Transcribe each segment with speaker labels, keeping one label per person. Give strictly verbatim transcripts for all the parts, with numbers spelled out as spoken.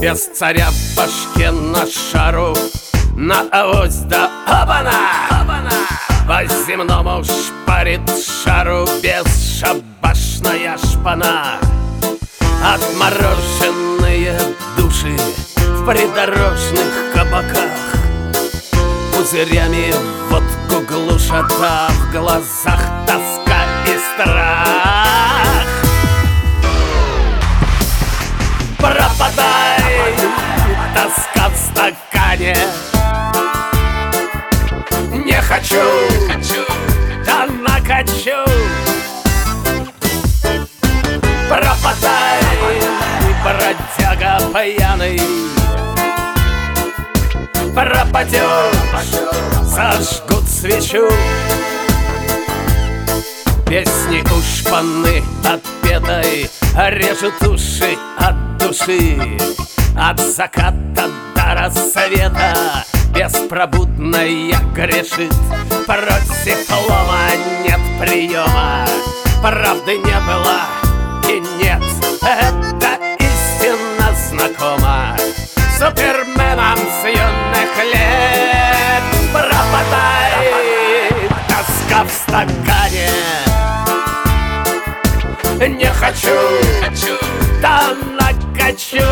Speaker 1: Без царя в башке на шару, на авось да обана! По земному шпарит шару бесшабашная шпана. Отмороженные души в придорожных кабаках пузырями водку глушат, а в глазах тоска и страх. Пропадай, тоска в стакане. Не хочу, да накачу. Пропадай, бродяга пьяный. Пропадешь, зажгут свечу. Песни у шпаны отпетой режут уши от души. От заката до рассвета беспробудная грешит. Против лома нет приема, правды не было и нет. Это истинно знакомо суперменам с юных лет. Пропадай, тоска в стакане. Не хочу, да накачу.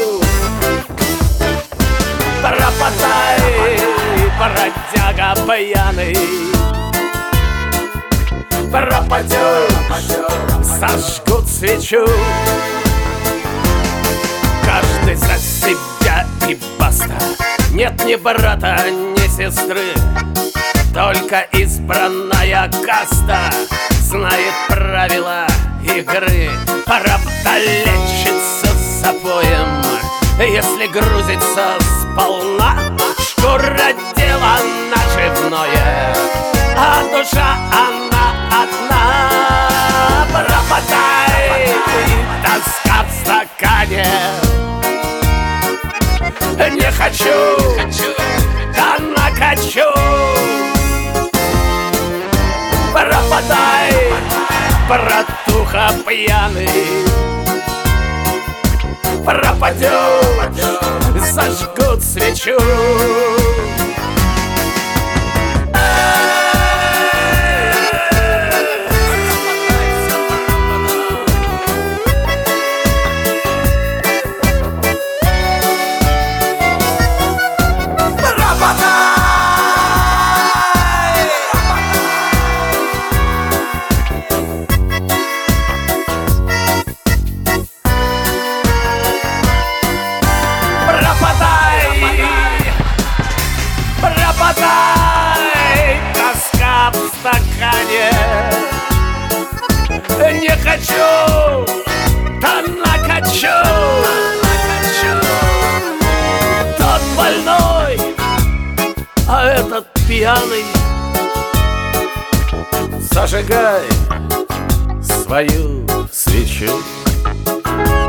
Speaker 1: Пропадай, бродяга пьяный. Пропадешь, зажгут свечу. Каждый за себя и баста. Нет ни брата, ни сестры, только избранная каста знает правила игры. Правда лечится запоем, если грузится сполна. Шкура дело наживное, а душа она одна. Пропадай, тоска в стакане. Не хочу, да накачу. Пропадай, братуха пьяный. Пропадешь, зажгут свечу. Пропадай, тоска в стакане. Не хочу, да накачу. Тот больной, а этот пьяный. Зажигай свою свечу.